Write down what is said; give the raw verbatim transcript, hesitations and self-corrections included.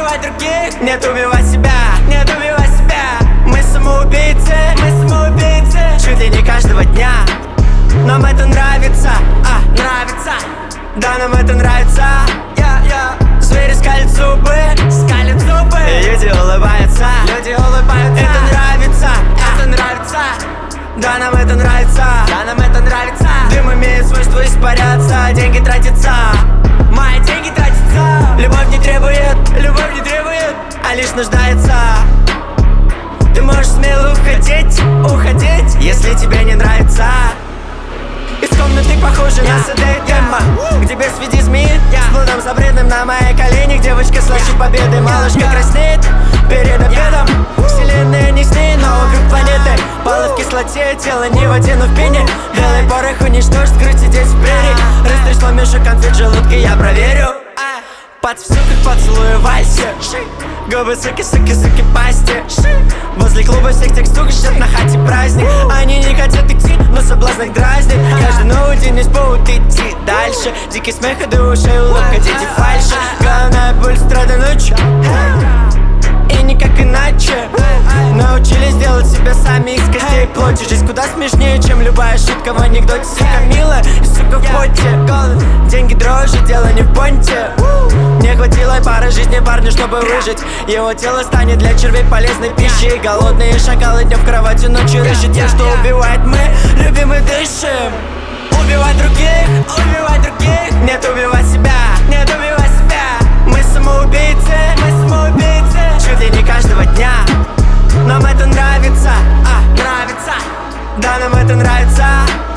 убивать других, нет, убивать себя, нет, убивать себя. Мы самоубийцы, мы самоубийцы, чуть ли не каждого дня. Нам это нравится, а, нравится, да, нам это нравится. Я, я, звери скалят зубы, скалят зубы, и люди улыбаются, люди улыбаются. Это нравится, это нравится, да, нам это нравится, да, нам это нравится. Дым имеет свойство испаряться, деньги тратятся, мои деньги тратятся. Любовь не требует, любовь не требует, а лишь нуждается. Ты можешь смело уходить, уходить, если тебе не нравится. Из комнаты похожи на Эдема, где без виде змеи, с блудом запретным на моей колени. Девочка слышит победы, малышка краснеет перед обедом. Вселенная не с ней, но вокруг планеты пала в кислоте, тело не в воде, но в пене. Белый порох уничтожит, скрыть сидеть в прерии. Растрясло мешок конфет в желудке, я проверю. Под в суках поцелую в вальсе, губы суки, суки, суки, пасти. Возле клуба всех тех сук ждет на хате праздник. Они не хотят идти, но соблазн их дразнит. Каждый новый день есть повод идти дальше. Дикий смех и до ушей улыбка, дети фальши. Головная боль, страда ночью, и никак иначе. Научились делать себя сами из костей и плоти. Жизнь куда смешнее, чем любая шутка в анекдоте. Сука милая и сука в поте. Деньги дрожи, дело не в понте. Не хватило пары жизни парню, чтобы выжить. Его тело станет для червей полезной пищей. Голодные шакалы днем в кровати, ночью рыщут. Те, что убивает, мы любим и дышим. Убивать других, убивать других, нет, убивать себя, нет, убивать себя. Мы самоубийцы, мы самоубийцы, чуть ли не каждого дня. Нам это нравится, а, нравится, да, нам это нравится.